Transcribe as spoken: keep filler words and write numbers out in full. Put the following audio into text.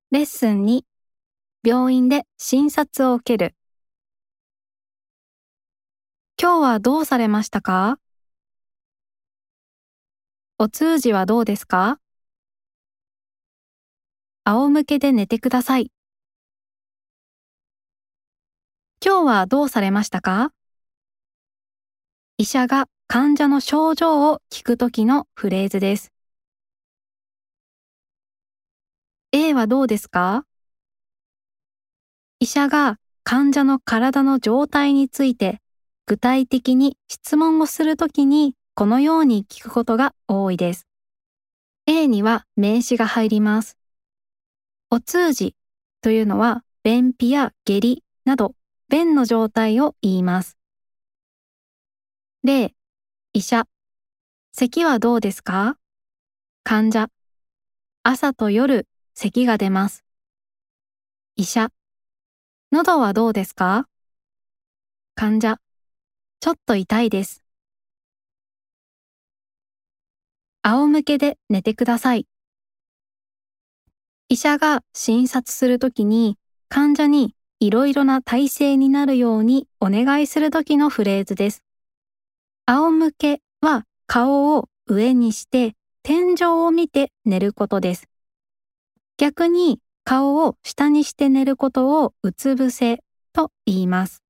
レッスンに、病院で診察を受ける。今日はどうされましたか？お通じはどうですか？仰向けで寝てください。今日はどうされましたか？医者が患者の症状を聞くときのフレーズです。A はどうですか？医者が患者の体の状態について具体的に質問をするときにこのように聞くことが多いです。A には名詞が入ります。お通じというのは便秘や下痢など便の状態を言います。例、医者、咳はどうですか？患者、朝と夜咳が出ます。医者、喉はどうですか？患者、ちょっと痛いです。仰向けで寝てください。医者が診察するときに患者にいろいろな体勢になるようにお願いするときのフレーズです。仰向けは顔を上にして天井を見て寝ることです。逆に顔を下にして寝ることをうつ伏せと言います。